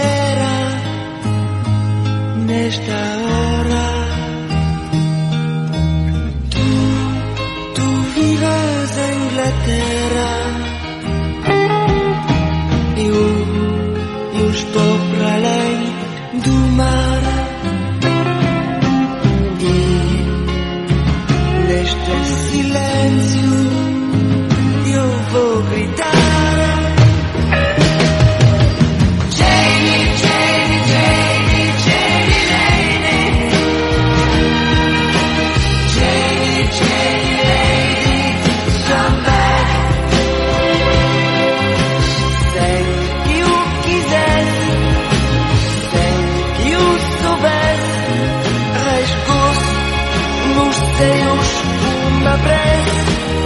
era nesta hora. Tu vives em Inglaterra, eu estou para além do mar. E neste silêncio eu vou gritar: Deus, uma prece.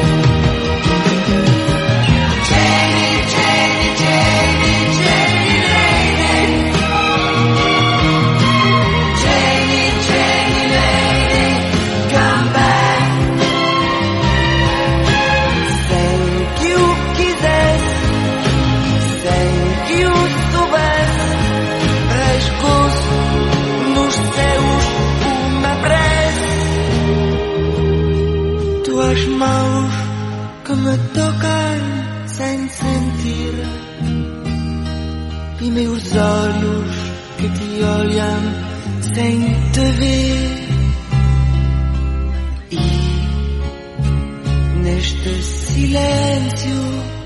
Janie, Janie, Janie, Janie lady. Janie, Janie lady, come back. Sem que o quisesse, sem que o soubesse, rasgou-se nos céus uma prece. Tuas mãos que me tocam sem sentir, e meus olhos que te olham sem te ver. E neste silêncio